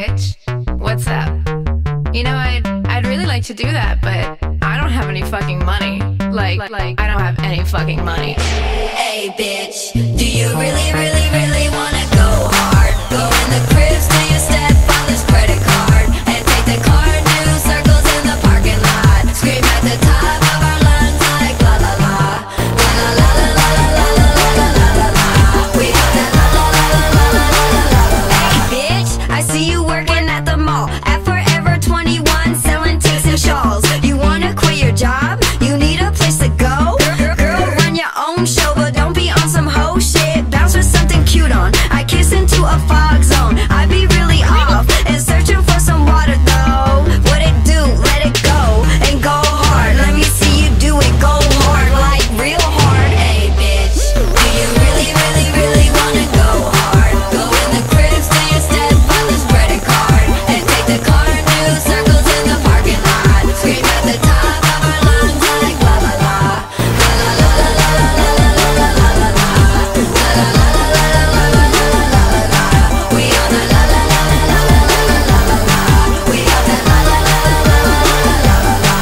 bitch, what's up? You know, I'd really like to do that, but I don't have any fucking money. Like I don't have any fucking money. Hey bitch, do you really, really, really wanna go hard? Go in the crib, steal your stepfather's credit card, and take the car, do circles in the parking lot. Scream at the top of our lungs like la la la, la la la la la la la la la la la. We got that la la la la la la la la la. Hey bitch, I see you working at the mall at Forever 21, selling takes and shawls. You wanna quit your job? You need a place to go? Girl, run your own show, but don't be on some hoe shit. Bounce with something cute on. I kiss into a fog zone. I be really off and searching for some water though. What it do? Let it go and go hard. Let me see you do it. Go hard, like real hard. Hey bitch, do you really, really, really wanna go hard? Go in the crib, steal your stepfather's credit card, and take the car and do circles in the parking lot. Scream at the top of our lungs like la la la, la la la la la la la la la la la, la la la la la la la la la la. We on the la la la la la la la la la. We got that la la la la la la la la.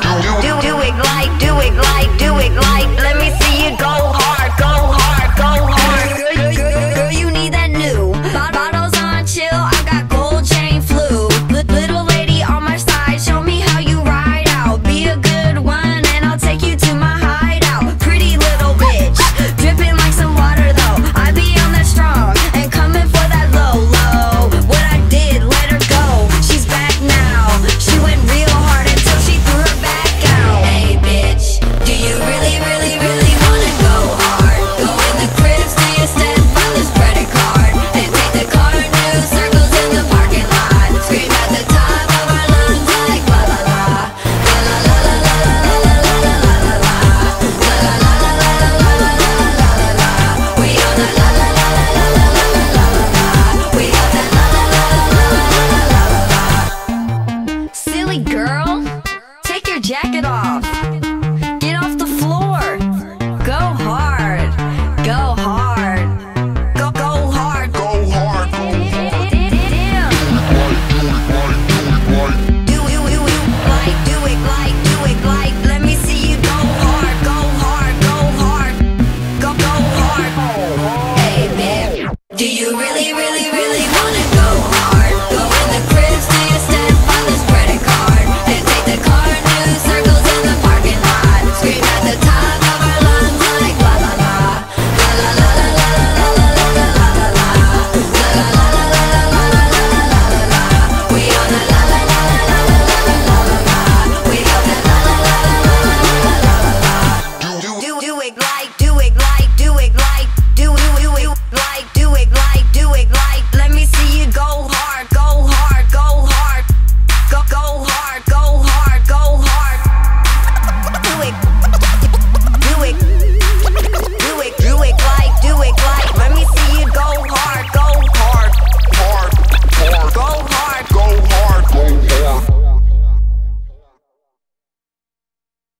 Do it like, let me see you go hard, go hard, go hard. Girl, you need that new bottles on chill. I got gold chain flu. Little lady on my side, show me how you ride out. Be a good one and I'll take you to my hideout. Pretty little bitch, dripping like some water though. I be on that strong and coming for that low, low. What I did, let her go. She's back now. She went real hard until she threw her back out. Hey bitch, do you really, really, really wanna go hard? Go in the crib, steal your stepfather's credit card, and take the car and do circles in the parking lot. Scream at the top of our lungs like la la la, la la la la la la la la la la la, la la la la la la la la la la la. We on the la la la la la la la la la la. We got that la la la la la la la la la. Silly girl, take your jacket off. Get off the floor. Go hard. Go hard. Go hard. Go hard. Damn. Do it like. Let me see you go hard. Go hard. Go hard. Go hard. Hey man, do you really, really, really